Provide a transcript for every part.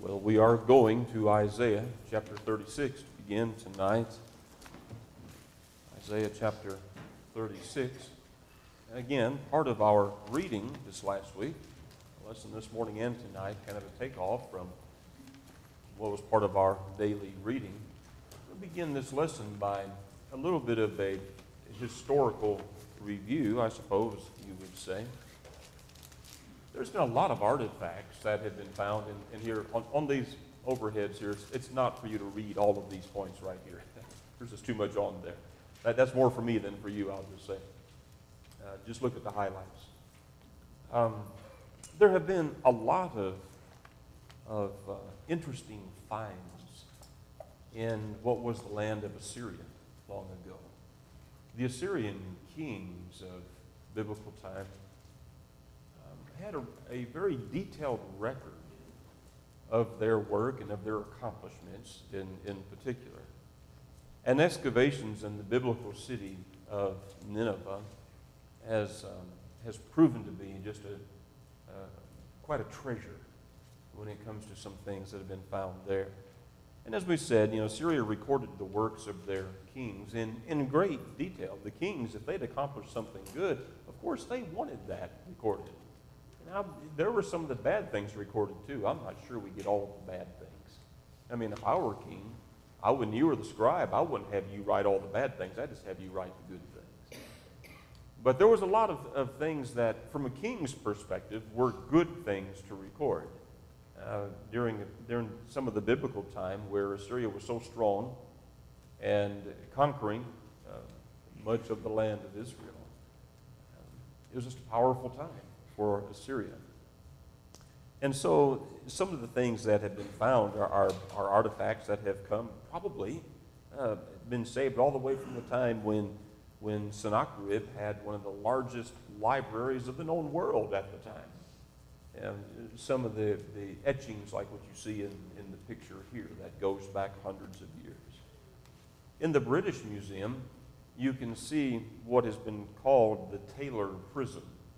Well, we are going to Isaiah chapter 36 to begin tonight. Isaiah chapter 36. Again, part of our reading this last week, the lesson this morning and tonight, kind of a takeoff from what was part of our daily reading. We'll begin this lesson by a little bit of a historical review, I suppose you would say. There's been a lot of artifacts that have been found in here. On these overheads here, it's not for you to read all of these points right here. There's just too much on there. That's more for me than for you, I'll just say. Just look at the highlights. There have been a lot of interesting finds in what was the land of Assyria long ago. The Assyrian kings of biblical time had a very detailed record of their work and of their accomplishments in particular. And excavations in the biblical city of Nineveh has proven to be just quite a treasure when it comes to some things that have been found there. And as we said, Assyria recorded the works of their kings in great detail. The kings, if they'd accomplished something good, of course they wanted that recorded. Now, there were some of the bad things recorded too. I'm not sure we get all of the bad things. I mean, if I were king, when you were the scribe, I wouldn't have you write all the bad things. I'd just have you write the good things. But there was a lot of things that, from a king's perspective, were good things to record. During some of the biblical time where Assyria was so strong and conquering much of the land of Israel, it was just a powerful time for Assyria. And so some of the things that have been found are artifacts that have probably been saved all the way from the time when Sennacherib had one of the largest libraries of the known world at the time. And some of the etchings like what you see in the picture here, that goes back hundreds of years. In the British Museum, you can see what has been called the Taylor Prism.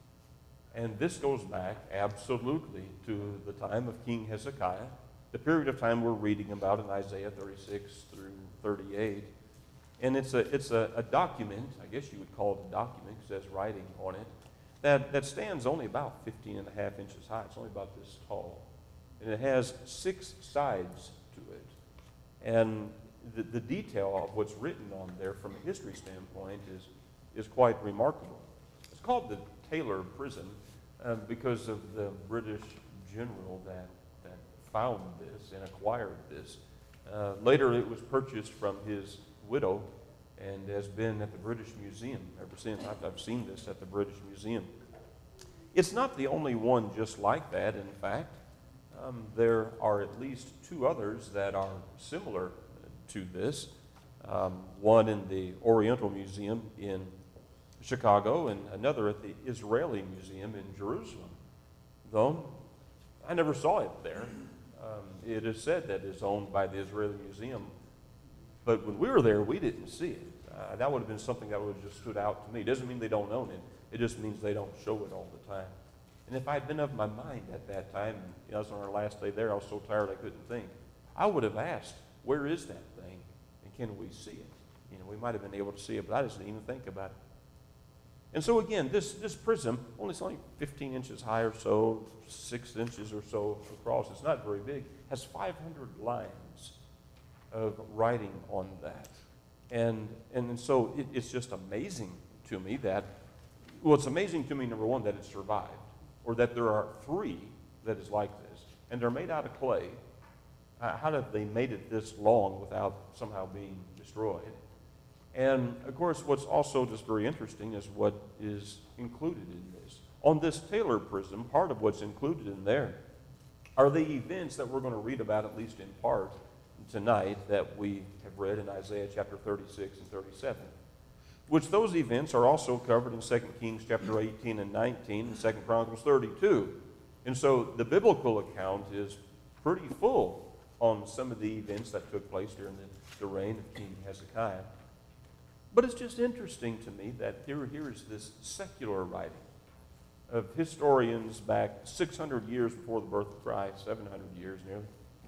And this goes back absolutely to the time of King Hezekiah, the period of time we're reading about in Isaiah 36 through 38. And it's a document, I guess you would call it a document, because it has writing on it, that stands only about 15 and a half inches high. It's only about this tall. And it has 6 sides to it. And the detail of what's written on there from a history standpoint is quite remarkable. It's called the Taylor Prism because of the British general that found this and acquired this. Later it was purchased from his widow and has been at the British Museum ever since. I've seen this at the British Museum. It's not the only one just like that. In fact, there are at least 2 others that are similar to this. One in the Oriental Museum in Chicago and another at the Israeli Museum in Jerusalem. Though I never saw it there. It is said that it's owned by the Israeli Museum. But when we were there, we didn't see it. That would have been something that would have just stood out to me. It doesn't mean they don't own it. It just means they don't show it all the time. And if I had been of my mind at that time, it was on our last day there, I was so tired I couldn't think, I would have asked, where is that thing? And can we see it? We might have been able to see it, but I just didn't even think about it. And so again, this prism, it's only 15 inches high or so, 6 inches or so across. It's not very big. Has 500 lines of writing on that. And so it's just amazing to me it's amazing to me, number one, that it survived, or that there are 3 that is like this. And they're made out of clay. How have they made it this long without somehow being destroyed? And, of course, what's also just very interesting is what is included in this. On this Taylor Prism, part of what's included in there are the events that we're going to read about, at least in part, tonight, that we have read in Isaiah chapter 36 and 37, which those events are also covered in 2 Kings chapter 18 and 19 and 2 Chronicles 32. And so the biblical account is pretty full on some of the events that took place during the reign of King Hezekiah. But it's just interesting to me that here is this secular writing of historians back 600 years before the birth of Christ, 700 years nearly,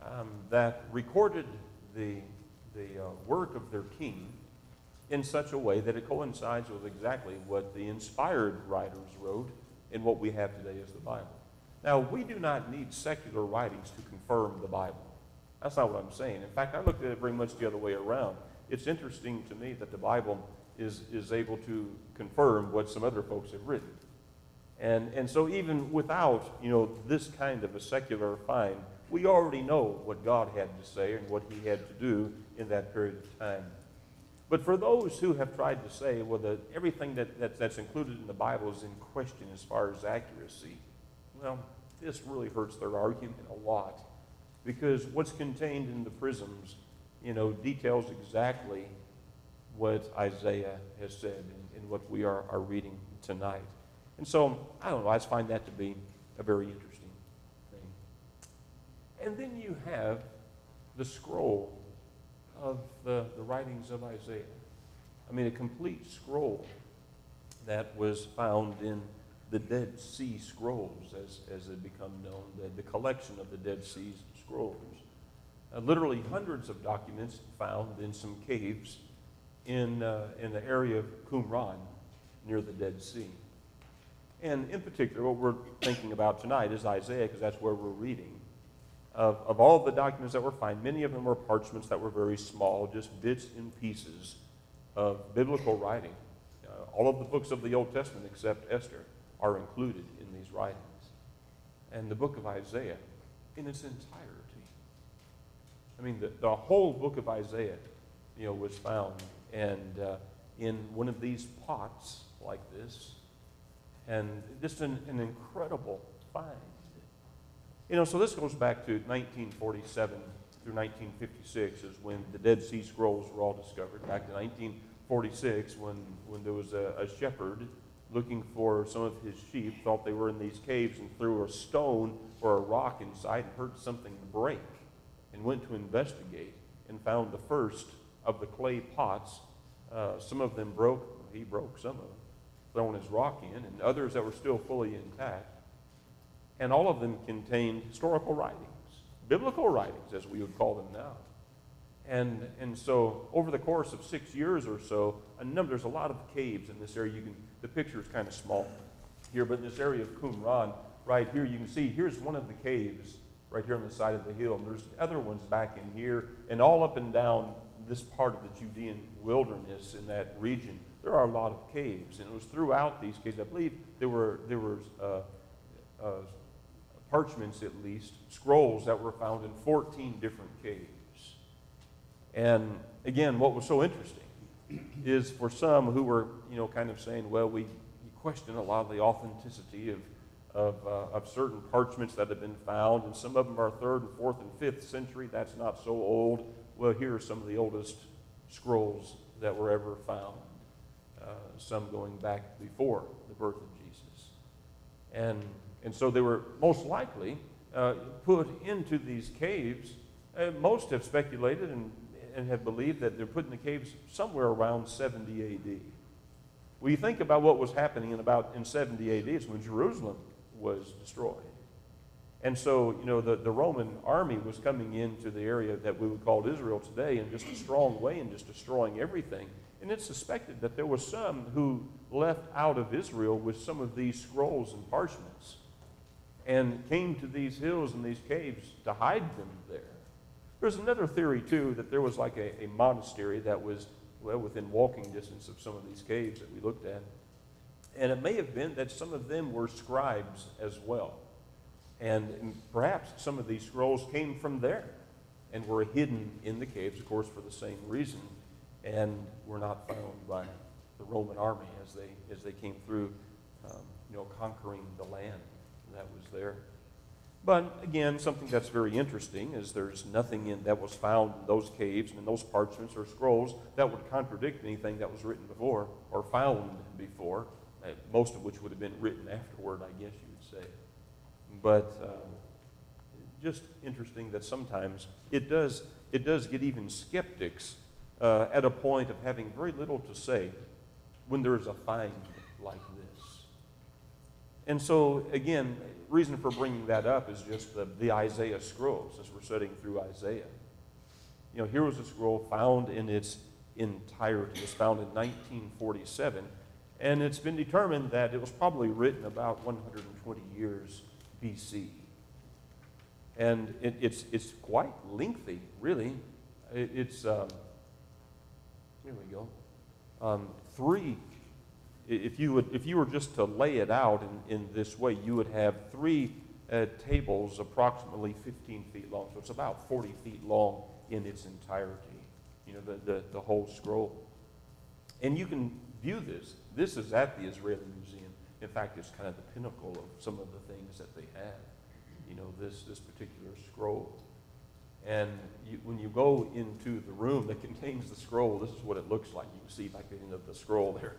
that recorded the work of their king in such a way that it coincides with exactly what the inspired writers wrote in what we have today as the Bible. Now, we do not need secular writings to confirm the Bible. That's not what I'm saying. In fact, I looked at it very much the other way around. It's interesting to me that the Bible is able to confirm what some other folks have written. And so even without, this kind of a secular find, we already know what God had to say and what he had to do in that period of time. But for those who have tried to say, well, everything that's included in the Bible is in question as far as accuracy, well, this really hurts their argument a lot, because what's contained in the prisms, details exactly what Isaiah has said in what we are reading tonight. And so, I don't know, I just find that to be a very interesting thing. And then you have the scroll of the writings of Isaiah. I mean, a complete scroll that was found in the Dead Sea Scrolls, as they become known, the collection of the Dead Sea Scrolls. Literally hundreds of documents found in some caves in the area of Qumran near the Dead Sea. And in particular, what we're thinking about tonight is Isaiah, because that's where we're reading. Of all the documents that were found, many of them were parchments that were very small, just bits and pieces of biblical writing. All of the books of the Old Testament, except Esther, are included in these writings. And the book of Isaiah, in its entirety. I mean, the whole book of Isaiah, was found and in one of these pots like this, and just an incredible find. So this goes back to 1947 through 1956 is when the Dead Sea Scrolls were all discovered. Back to 1946 when there was a shepherd looking for some of his sheep, thought they were in these caves and threw a stone or a rock inside and heard something break and went to investigate and found the first of the clay pots. Some of them broke. He broke some of them, throwing his rock in, and others that were still fully intact. And all of them contained historical writings, biblical writings, as we would call them now. And so over the course of 6 years or so, there's a lot of caves in this area. The picture is kind of small here, but in this area of Qumran, right here, you can see here's one of the caves right here on the side of the hill. And there's other ones back in here, and all up and down this part of the Judean wilderness in that region. There are a lot of caves, and it was throughout these caves. I believe there were parchments, at least, scrolls that were found in 14 different caves. And again, what was so interesting is for some who were, kind of saying, well, we question a lot of the authenticity of certain parchments that have been found, and some of them are 3rd and 4th and 5th century. That's not so old. Well, here are some of the oldest scrolls that were ever found, some going back before the birth of Jesus. And so they were most likely put into these caves. Most have speculated and have believed that they're put in the caves somewhere around 70 A.D. Well, you think about what was happening in 70 A.D. It's when Jerusalem was destroyed. And so, the Roman army was coming into the area that we would call Israel today in just a strong way and just destroying everything. And it's suspected that there were some who left out of Israel with some of these scrolls and parchments and came to these hills and these caves to hide them there. There's another theory, too, that there was like a monastery that was, within walking distance of some of these caves that we looked at. And it may have been that some of them were scribes as well. And perhaps some of these scrolls came from there and were hidden in the caves, of course, for the same reason, and were not found by the Roman army as they came through, conquering the land that was there. But again, something that's very interesting is there's nothing that was found in those caves and in those parchments or scrolls that would contradict anything that was written before or found before, most of which would have been written afterward, I guess you would say. But just interesting that sometimes it does get even skeptics at a point of having very little to say when there is a find like this. And so, again, reason for bringing that up is just the Isaiah scrolls, as we're studying through Isaiah. Here was a scroll found in its entirety. It was found in 1947, and it's been determined that it was probably written about 120 years BC. And it's quite lengthy, really. Here we go. If you were just to lay it out in this way, you would have three tables approximately 15 feet long. So it's about 40 feet long in its entirety, the whole scroll. And you can view this. This is at the Israeli Museum. In fact, it's kind of the pinnacle of some of the things that they have, this particular scroll. And when you go into the room that contains the scroll, this is what it looks like. You can see back the end of the scroll there,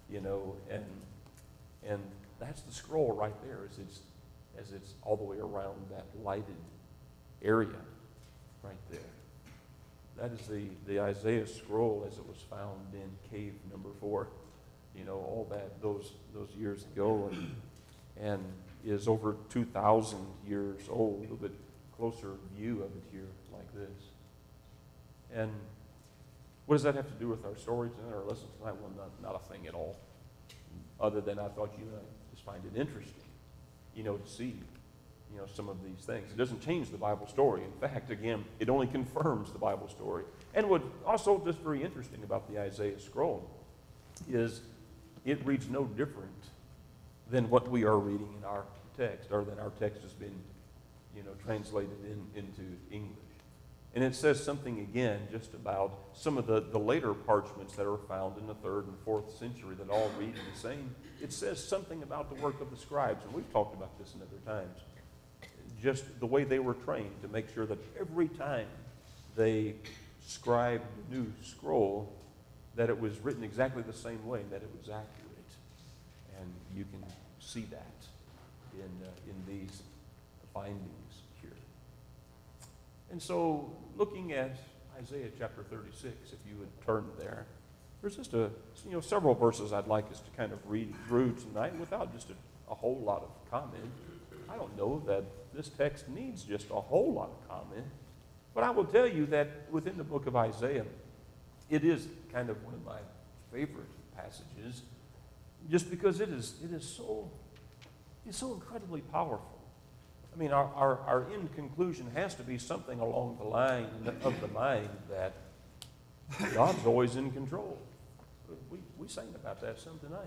and that's the scroll right there as it's all the way around that lighted area right there. That is the Isaiah scroll as it was found in cave number 4, all those years ago, and is over 2,000 years old. A little bit closer view of it here like this. And what does that have to do with our story tonight, our lesson tonight? Well, not a thing at all, other than I thought you might just find it interesting, to see, some of these things. It doesn't change the Bible story. In fact, again, it only confirms the Bible story. And what also just very interesting about the Isaiah scroll is it reads no different than what we are reading in our text, or than our text has been, translated into English. And it says something again just about some of the later parchments that are found in the 3rd and 4th century that all read the same. It says something about the work of the scribes, and we've talked about this in other times. Just the way they were trained to make sure that every time they scribed a new scroll, that it was written exactly the same way and that it was accurate. And you can see that in these findings here. And so, looking at Isaiah chapter 36, if you would turn there, there's just several verses I'd like us to kind of read through tonight without just a whole lot of comment. I don't know that this text needs just a whole lot of comment, but I will tell you that within the book of Isaiah, it is kind of one of my favorite passages, just because it is so incredibly powerful. I mean, our end conclusion has to be something along the line of the mind that God's always in control. We sang about that some tonight.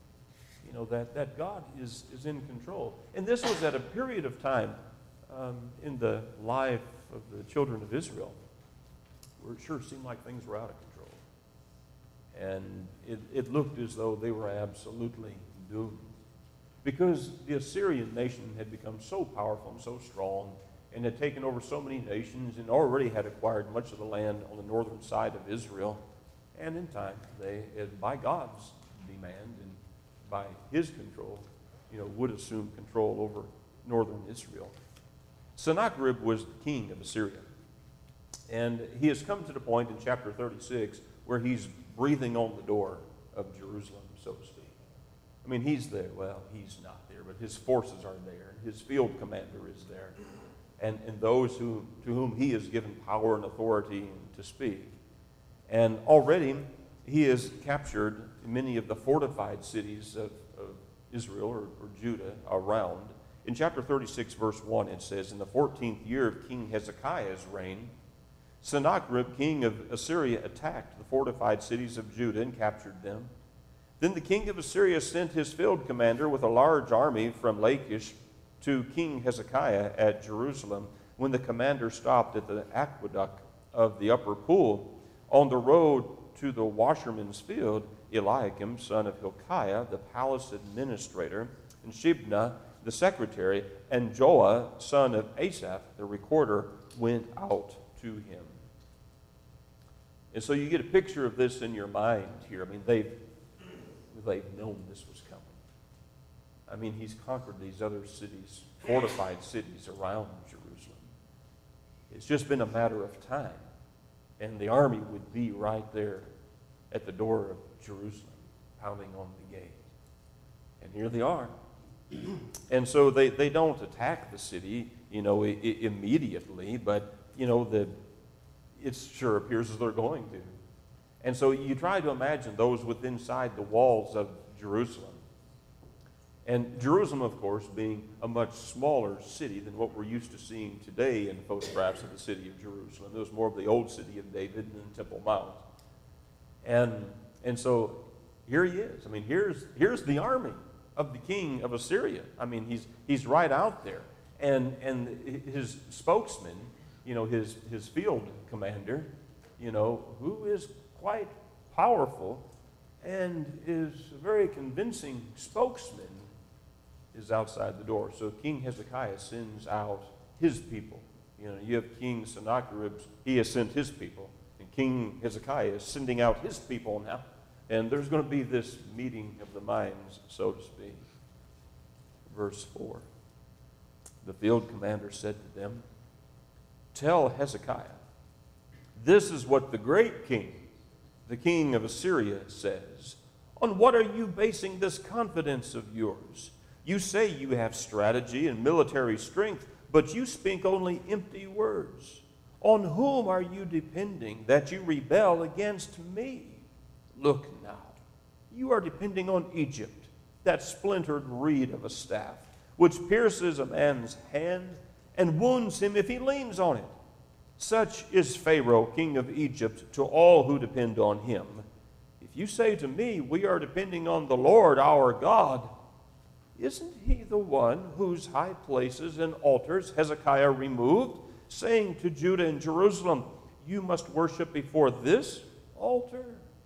That God is in control. And this was at a period of time in the life of the children of Israel where it sure seemed like things were out of control. And it looked as though they were absolutely doomed, because the Assyrian nation had become so powerful and so strong and had taken over so many nations and already had acquired much of the land on the northern side of Israel. And in time, they, by God's demand and by his control, would assume control over northern Israel. Sennacherib was the king of Assyria. And he has come to the point in chapter 36 where he's breathing on the door of Jerusalem, so to speak. I mean, he's there. Well, he's not there, but his forces are there. His field commander is there. And those to whom he has given power and authority to speak. And already he has captured many of the fortified cities of Israel or Judah around. In chapter 36, verse 1, it says, "In the 14th year of King Hezekiah's reign, Sennacherib, king of Assyria, attacked the fortified cities of Judah and captured them. Then the king of Assyria sent his field commander with a large army from Lachish to King Hezekiah at Jerusalem. When the commander stopped at the aqueduct of the upper pool on the road to the washerman's field, Eliakim, son of Hilkiah, the palace administrator, and Shebna, the secretary, and Joah, son of Asaph, the recorder, went out to him." And so you get a picture of this in your mind here. I mean, they've known this was coming. I mean, he's conquered these other cities, fortified cities around Jerusalem. It's just been a matter of time. And the army would be right there at the door of Jerusalem, pounding on the gate. And here they are. And so they don't attack the city, immediately, but, it sure appears as they're going to. And so you try to imagine those within inside the walls of Jerusalem. And Jerusalem, of course, being a much smaller city than what we're used to seeing today in photographs of the city of Jerusalem. It was more of the old city of David and Temple Mount. And so here he is. I mean, here's the army of the king of Assyria. I mean, he's right out there. And his spokesman, his field commander, who is quite powerful and is a very convincing spokesman, is outside the door. So King Hezekiah sends out his people. You have King Sennacherib, he has sent his people. And King Hezekiah is sending out his people now. And there's going to be this meeting of the minds, so to speak. Verse 4. The field commander said to them, "Tell Hezekiah, this is what the great king, the king of Assyria, says. On what are you basing this confidence of yours? You say you have strategy and military strength, but you speak only empty words. On whom are you depending that you rebel against me? Look now, you are depending on Egypt, that splintered reed of a staff, which pierces a man's hand and wounds him if he leans on it. Such is Pharaoh, king of Egypt, to all who depend on him. If you say to me, we are depending on the Lord our God, isn't he the one whose high places and altars Hezekiah removed, saying to Judah and Jerusalem, you must worship before this altar?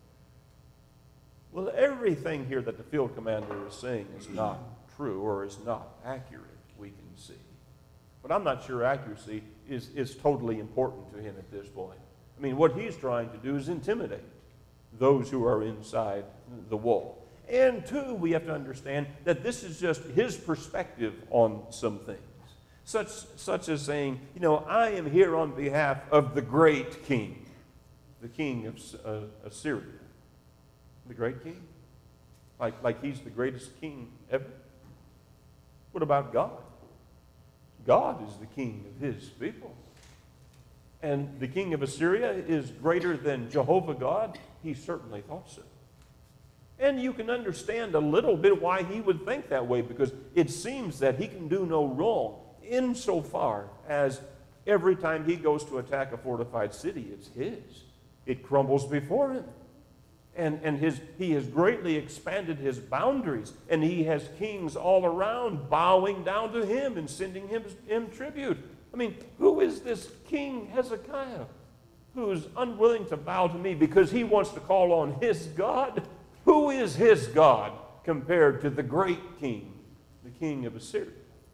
Well, everything here that the field commander is saying is not true or is not accurate, we can see. But I'm not sure accuracy is totally important to him at this point. I mean, what he's trying to do is intimidate those who are inside the wall. And two, we have to understand that this is just his perspective on some things. Such as saying, I am here on behalf of the great king, the king of Assyria. The great king? Like he's the greatest king ever? What about God? God is the king of his people. And the king of Assyria is greater than Jehovah God? He certainly thought so. And you can understand a little bit why he would think that way, because it seems that he can do no wrong insofar as every time he goes to attack a fortified city, it's his. It crumbles before him. And he has greatly expanded his boundaries, and he has kings all around bowing down to him and sending him tribute. I mean, who is this King Hezekiah who's unwilling to bow to me because he wants to call on his God? Who is his God compared to the great king, the king of Assyria?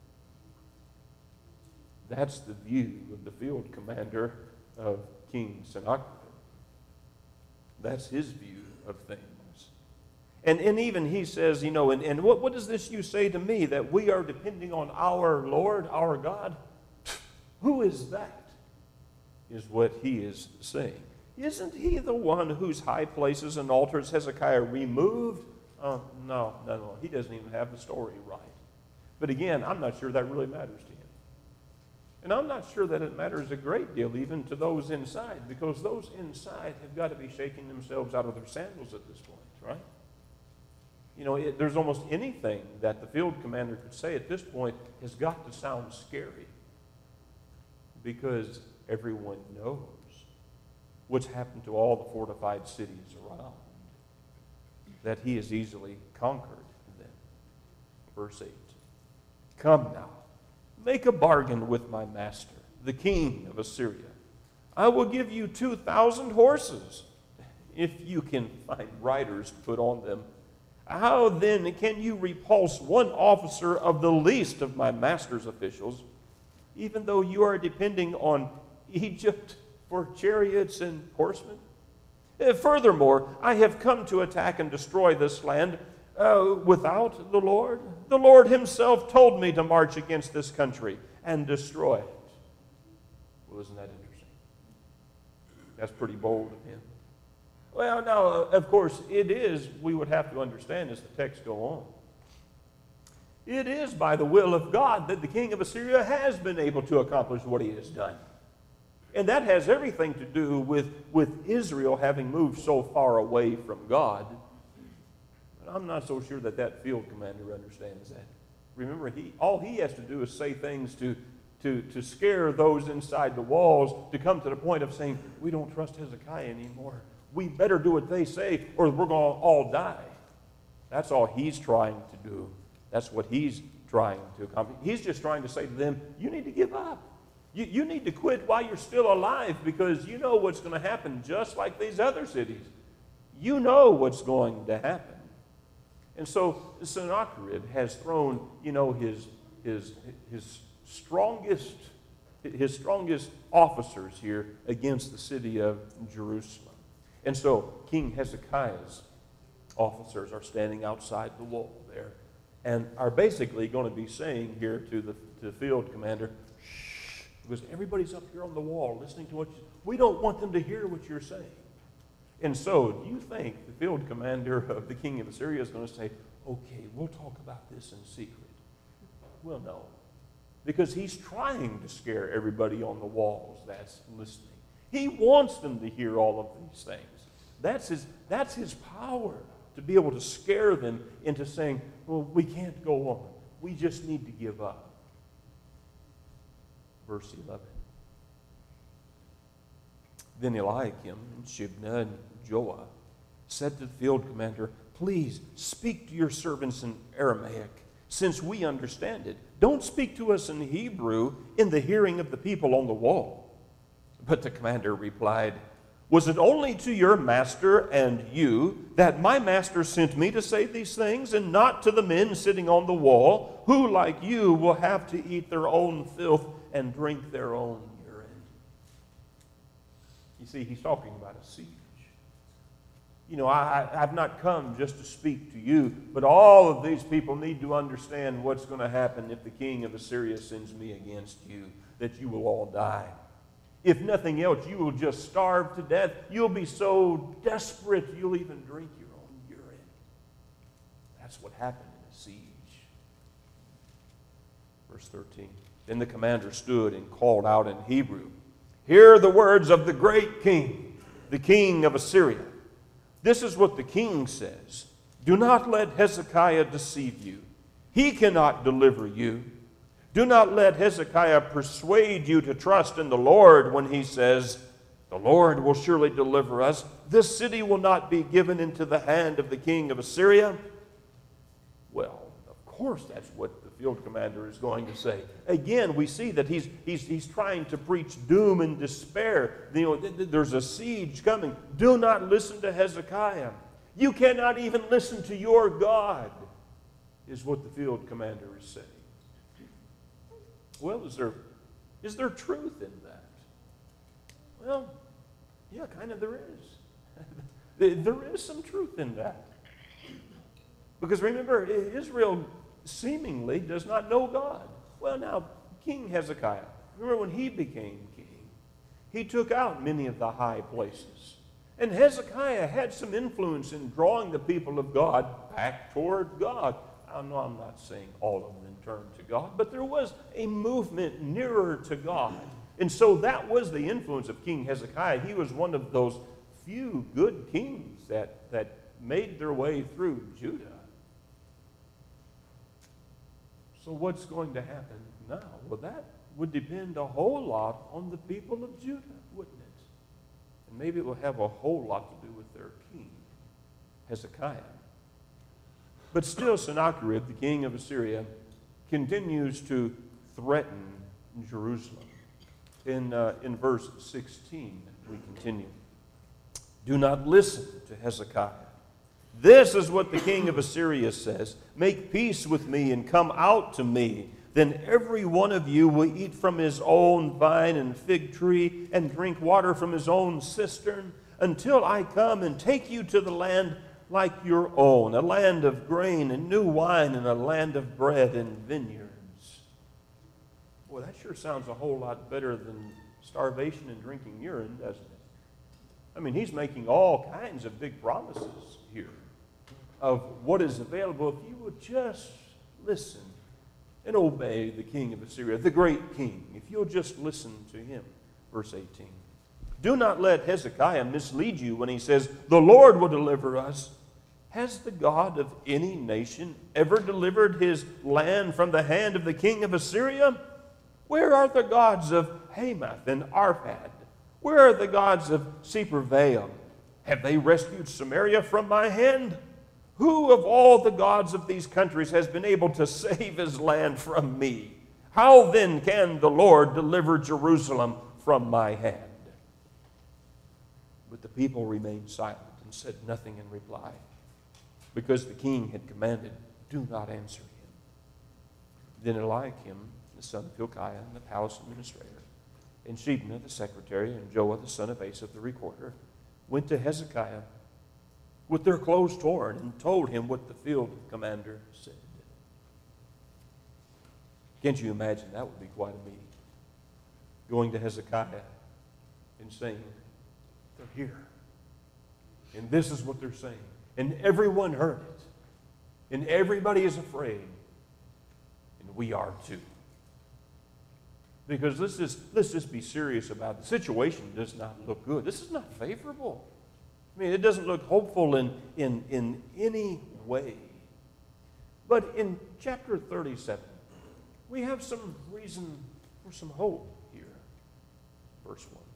That's the view of the field commander of King Sennacherib. That's his view of things. And even he says, and what does this you say to me, that we are depending on our Lord, our God? Who is that? Is what he is saying. Isn't he the one whose high places and altars Hezekiah removed? No. He doesn't even have the story right. But again, I'm not sure that really matters to him. And I'm not sure that it matters a great deal even to those inside, because those inside have got to be shaking themselves out of their sandals at this point, right? There's almost anything that the field commander could say at this point has got to sound scary, because everyone knows what's happened to all the fortified cities around, that he has easily conquered them. Verse 8, come now, make a bargain with my master, the king of Assyria. I will give you 2,000 horses, if you can find riders to put on them. How then can you repulse one officer of the least of my master's officials, even though you are depending on Egypt for chariots and horsemen? Furthermore, I have come to attack and destroy this land without the Lord. The Lord himself told me to march against this country and destroy it. Well, isn't that interesting? That's pretty bold of him. Well, now, of course, it is, we would have to understand as the text go on, It is by the will of God that the king of Assyria has been able to accomplish what he has done. And that has everything to do with Israel having moved so far away from God. But I'm not so sure that field commander understands that. Remember, all he has to do is say things to scare those inside the walls to come to the point of saying, we don't trust Hezekiah anymore. We better do what they say or we're going to all die. That's all he's trying to do. That's what he's trying to accomplish. He's just trying to say to them, you need to give up. You need to quit while you're still alive, because you know what's going to happen, just like these other cities. You know what's going to happen. And so Sennacherib has thrown, his strongest officers here against the city of Jerusalem. And so King Hezekiah's officers are standing outside the wall there and are basically going to be saying here to the field commander, shh, because everybody's up here on the wall listening to we don't want them to hear what you're saying. And so do you think the field commander of the king of Assyria is going to say, okay, we'll talk about this in secret? Well, no. Because he's trying to scare everybody on the walls that's listening. He wants them to hear all of these things. That's his power, to be able to scare them into saying, well, we can't go on. We just need to give up. Verse 11. Then Eliakim and Shebna and Joah said to the field commander, please speak to your servants in Aramaic, since we understand it. Don't speak to us in Hebrew in the hearing of the people on the wall. But the commander replied, was it only to your master and you that my master sent me to say these things, and not to the men sitting on the wall, who, like you, will have to eat their own filth and drink their own urine? You see, he's talking about a siege. I've not come just to speak to you, but all of these people need to understand what's going to happen if the king of Assyria sends me against you, that you will all die. If nothing else, you will just starve to death. You'll be so desperate, you'll even drink your own urine. That's what happened in a siege. Verse 13. Then the commander stood and called out in Hebrew, hear the words of the great king, the king of Assyria. This is what the king says. Do not let Hezekiah deceive you. He cannot deliver you. Do not let Hezekiah persuade you to trust in the Lord when he says, the Lord will surely deliver us. This city will not be given into the hand of the king of Assyria. Well, of course that's what the field commander is going to say. Again, we see that he's trying to preach doom and despair. There's a siege coming. Do not listen to Hezekiah. You cannot even listen to your God, is what the field commander is saying. Well, is there truth in that? Well, yeah, kind of there is. There is some truth in that. Because remember, Israel seemingly does not know God. Well, now, King Hezekiah, remember when he became king, he took out many of the high places. And Hezekiah had some influence in drawing the people of God back toward God. I know I'm not saying all of them turned to God, but there was a movement nearer to God. And so that was the influence of King Hezekiah. He was one of those few good kings that made their way through Judah. So what's going to happen now? Well, that would depend a whole lot on the people of Judah, wouldn't it? And maybe it will have a whole lot to do with their king, Hezekiah. But still, Sennacherib, the king of Assyria, continues to threaten Jerusalem. In verse 16, we continue. Do not listen to Hezekiah. This is what the king of Assyria says. Make peace with me and come out to me. Then every one of you will eat from his own vine and fig tree and drink water from his own cistern until I come and take you to the land like your own, a land of grain and new wine and a land of bread and vineyards. Boy, that sure sounds a whole lot better than starvation and drinking urine, doesn't it? I mean, he's making all kinds of big promises here of what is available if you would just listen and obey the king of Assyria, the great king, if you'll just listen to him. Verse 18. Do not let Hezekiah mislead you when he says, the Lord will deliver us. Has the God of any nation ever delivered his land from the hand of the king of Assyria? Where are the gods of Hamath and Arpad? Where are the gods of Sepharvaim? Have they rescued Samaria from my hand? Who of all the gods of these countries has been able to save his land from me? How then can the Lord deliver Jerusalem from my hand? But the people remained silent and said nothing in reply, because the king had commanded, do not answer him. Then Eliakim, the son of Hilkiah, the palace administrator, and Shebna, the secretary, and Joah, the son of Asaph, the recorder, went to Hezekiah with their clothes torn and told him what the field commander said. Can't you imagine? That would be quite a meeting. Going to Hezekiah and saying, they're here. And this is what they're saying. And everyone heard it. And everybody is afraid. And we are too. Because let's just be serious about it. The situation does not look good. This is not favorable. I mean, it doesn't look hopeful in any way. But in chapter 37, we have some reason for some hope here. Verse 1.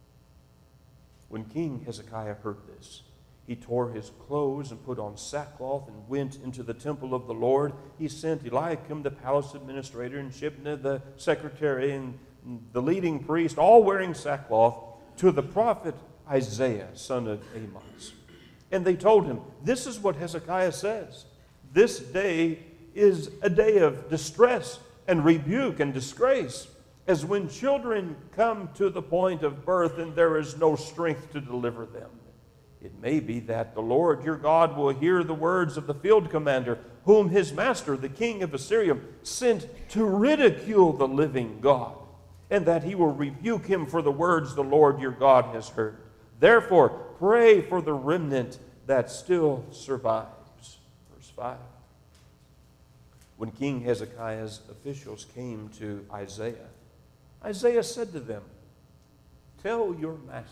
When King Hezekiah heard this, he tore his clothes and put on sackcloth and went into the temple of the Lord. He sent Eliakim, the palace administrator, and Shebna, the secretary, and the leading priest, all wearing sackcloth, to the prophet Isaiah, son of Amoz. And they told him, this is what Hezekiah says. This day is a day of distress and rebuke and disgrace, as when children come to the point of birth and there is no strength to deliver them. It may be that the Lord your God will hear the words of the field commander, whom his master, the king of Assyria, sent to ridicule the living God, and that he will rebuke him for the words the Lord your God has heard. Therefore, pray for the remnant that still survives. Verse 5. When King Hezekiah's officials came to Isaiah, Isaiah said to them, tell your master,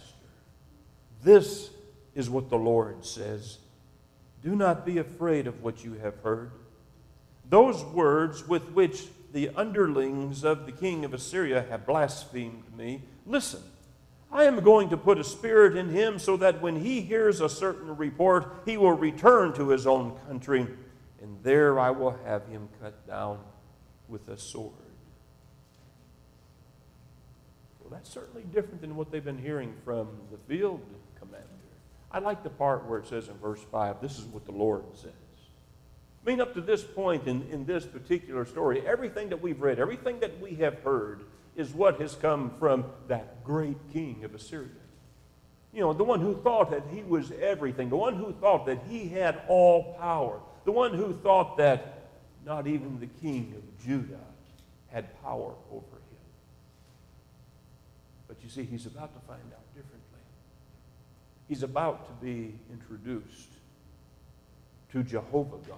this is what the Lord says. Do not be afraid of what you have heard. Those words with which the underlings of the king of Assyria have blasphemed me, listen, I am going to put a spirit in him so that when he hears a certain report, he will return to his own country, and there I will have him cut down with a sword. Well, that's certainly different than what they've been hearing from the field commander. I like the part where it says in verse 5, this is what the Lord says. I mean, up to this point in this particular story, everything that we've read, everything that we have heard is what has come from that great king of Assyria. You know, the one who thought that he was everything, the one who thought that he had all power, the one who thought that not even the king of Judah had power over him. But you see, he's about to find out differently. He's about to be introduced to Jehovah God.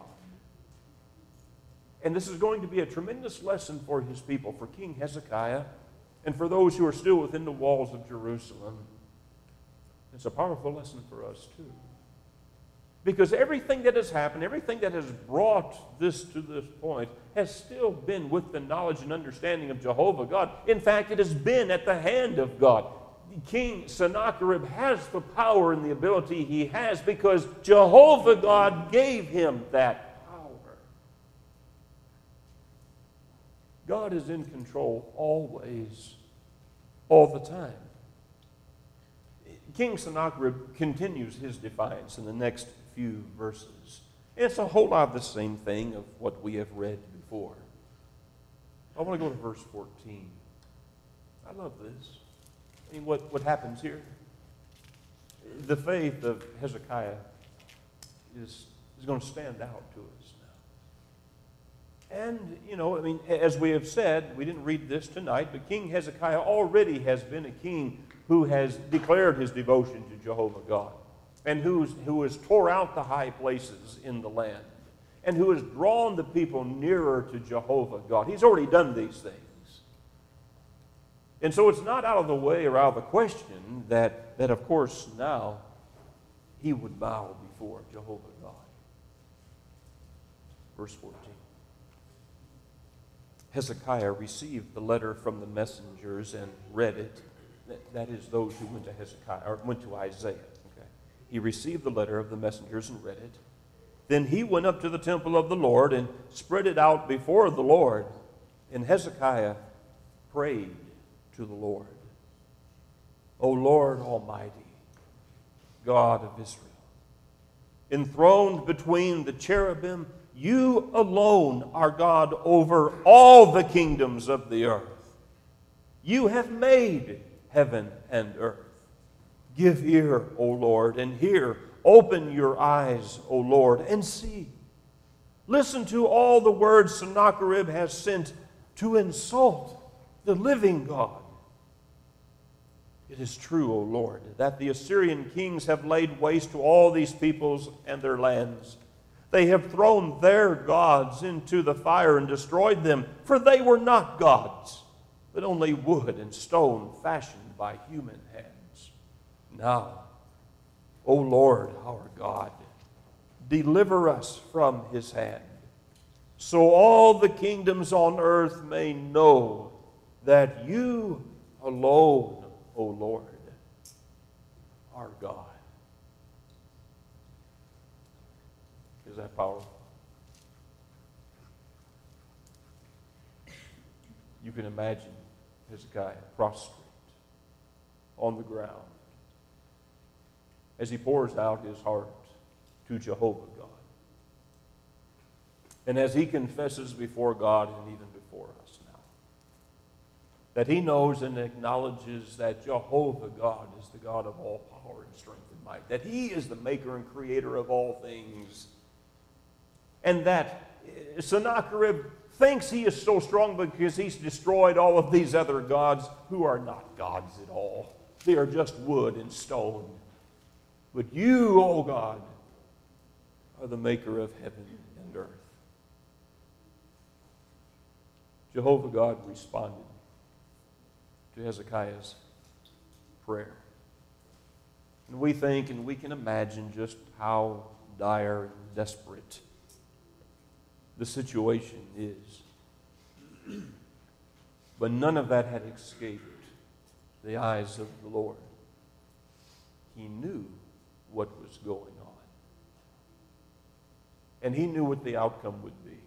And this is going to be a tremendous lesson for his people, for King Hezekiah, and for those who are still within the walls of Jerusalem. It's a powerful lesson for us too. Because everything that has happened, everything that has brought this to this point, has still been with the knowledge and understanding of Jehovah God. In fact, it has been at the hand of God. King Sennacherib has the power and the ability he has because Jehovah God gave him that power. God is in control always, all the time. King Sennacherib continues his defiance in the next few verses. It's a whole lot of the same thing of what we have read before. I want to go to verse 14. I love this. I mean, what happens here? The faith of Hezekiah is going to stand out to us now. And, you know, I mean, as we have said, we didn't read this tonight, but King Hezekiah already has been a king who has declared his devotion to Jehovah God and who has tore out the high places in the land and who has drawn the people nearer to Jehovah God. He's already done these things. And so it's not out of the way or out of the question that of course, now he would bow before Jehovah God. Verse 14. Hezekiah received the letter from the messengers and read it. That is, those who went to Hezekiah, or went to Isaiah. Okay. He received the letter of the messengers and read it. Then he went up to the temple of the Lord and spread it out before the Lord. And Hezekiah prayed to the Lord, O Lord Almighty, God of Israel, enthroned between the cherubim, you alone are God over all the kingdoms of the earth. You have made heaven and earth. Give ear, O Lord, and hear. Open your eyes, O Lord, and see. Listen to all the words Sennacherib has sent to insult the living God. It is true, O Lord, that the Assyrian kings have laid waste to all these peoples and their lands. They have thrown their gods into the fire and destroyed them, for they were not gods, but only wood and stone fashioned by human hands. Now, O Lord our God, deliver us from his hand, so all the kingdoms on earth may know that you alone, O Lord, are God. Is that powerful? You can imagine Hezekiah prostrate on the ground as he pours out his heart to Jehovah God. And as he confesses before God and even before us now, that he knows and acknowledges that Jehovah God is the God of all power and strength and might, that he is the maker and creator of all things, and that Sennacherib thinks he is so strong because he's destroyed all of these other gods who are not gods at all. They are just wood and stone. But you, O God, are the maker of heaven and earth. Jehovah God responded to Hezekiah's prayer. And we think and we can imagine just how dire and desperate the situation is. But none of that had escaped the eyes of the Lord. He knew what was going on. And he knew what the outcome would be,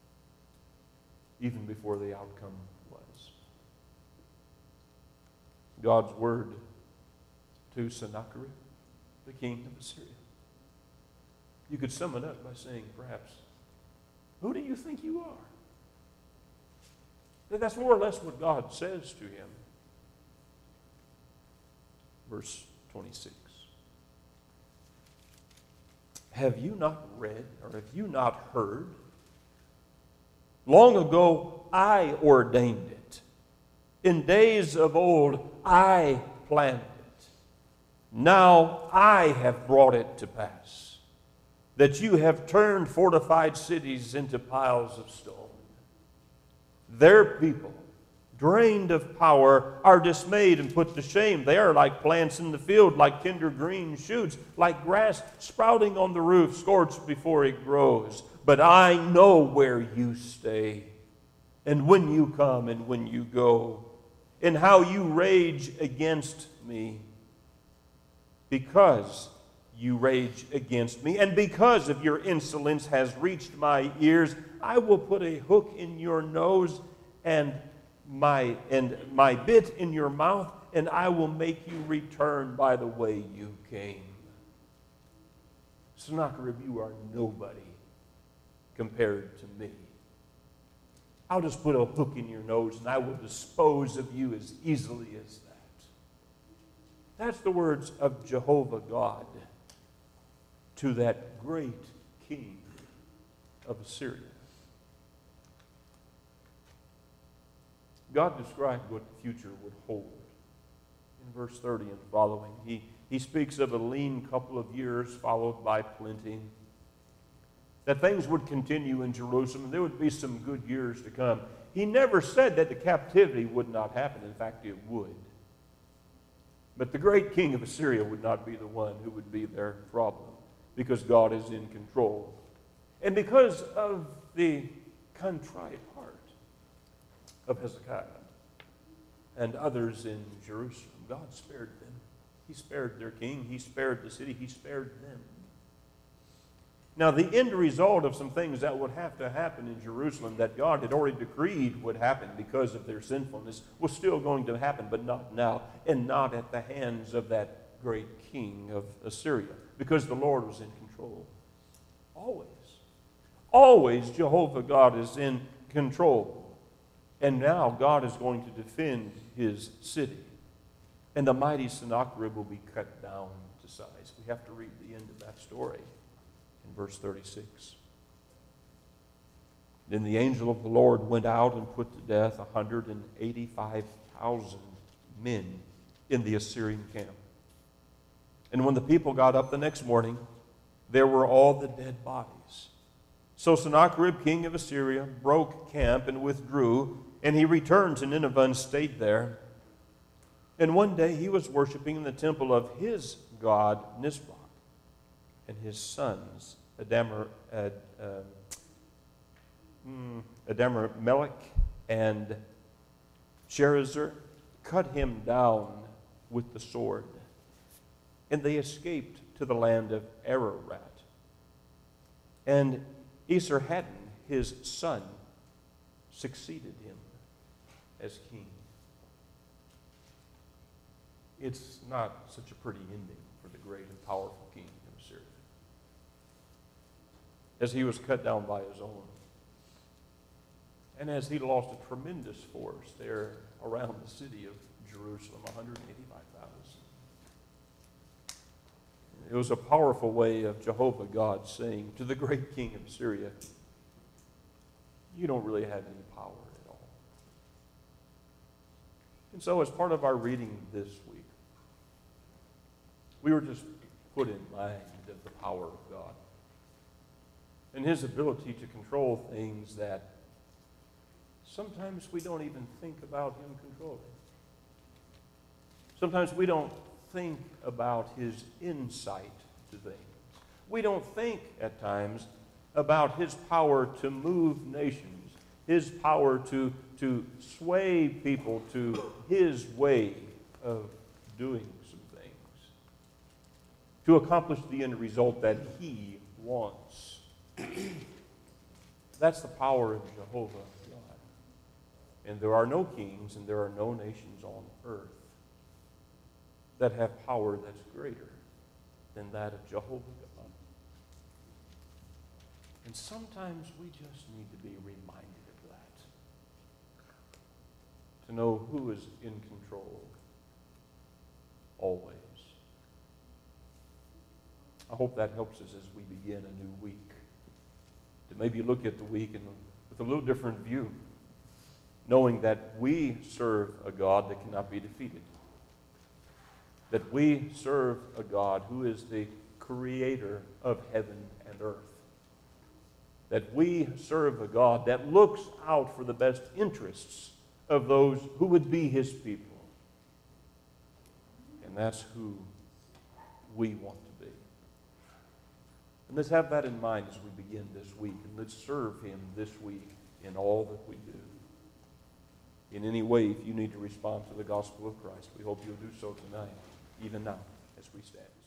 even before the outcome was. God's word to Sennacherib, the king of Assyria. You could sum it up by saying, perhaps, who do you think you are? That's more or less what God says to him. Verse 26. Have you not read, or have you not heard? Long ago I ordained it. In days of old I planned it. Now I have brought it to pass, that you have turned fortified cities into piles of stone. Their people, drained of power, are dismayed and put to shame. They are like plants in the field, like tender green shoots, like grass sprouting on the roof, scorched before it grows. But I know where you stay, and when you come and when you go, and how you rage against me. Because you rage against me, and because of your insolence has reached my ears, I will put a hook in your nose and my bit in your mouth, and I will make you return by the way you came. Sennacherib, you are nobody compared to me. I'll just put a hook in your nose, and I will dispose of you as easily as that. That's the words of Jehovah God to that great king of Assyria. God described what the future would hold. In verse 30 and following, he speaks of a lean couple of years followed by plenty, that things would continue in Jerusalem, and there would be some good years to come. He never said that the captivity would not happen. In fact, it would. But the great king of Assyria would not be the one who would be their problem, because God is in control. And because of the contrite heart of Hezekiah and others in Jerusalem, God spared them. He spared their king. He spared the city. He spared them. Now, the end result of some things that would have to happen in Jerusalem that God had already decreed would happen because of their sinfulness was still going to happen, but not now, and not at the hands of that great king of Assyria, because the Lord was in control. Always. Always Jehovah God is in control. And now God is going to defend his city. And the mighty Sennacherib will be cut down to size. We have to read the end of that story in verse 36. Then the angel of the Lord went out and put to death 185,000 men in the Assyrian camp. And when the people got up the next morning, there were all the dead bodies. So Sennacherib, king of Assyria, broke camp and withdrew, and he returned to Nineveh and stayed there. And one day he was worshiping in the temple of his god Nisroch, and his sons, Adrammelech and Sharezer, cut him down with the sword. And they escaped to the land of Ararat. And Esarhaddon, his son, succeeded him as king. It's not such a pretty ending for the great and powerful king of Assyria, as he was cut down by his own, and as he lost a tremendous force there around the city of Jerusalem, 185,000. It was a powerful way of Jehovah God saying to the great king of Assyria, you don't really have any power at all. And so as part of our reading this week, we were just put in mind of the power of God and his ability to control things that sometimes we don't even think about him controlling. Sometimes we don't think about his insight to things. We don't think at times about his power to move nations, his power to sway people to his way of doing some things, to accomplish the end result that he wants. That's the power of Jehovah God. And there are no kings and there are no nations on earth that have power that's greater than that of Jehovah God. And sometimes we just need to be reminded of that, to know who is in control always. I hope that helps us as we begin a new week, to maybe look at the week with a little different view, knowing that we serve a God that cannot be defeated, that we serve a God who is the creator of heaven and earth, that we serve a God that looks out for the best interests of those who would be his people. And that's who we want to be. And let's have that in mind as we begin this week, and let's serve him this week in all that we do. In any way, if you need to respond to the gospel of Christ, we hope you'll do so tonight, even now, as we stand.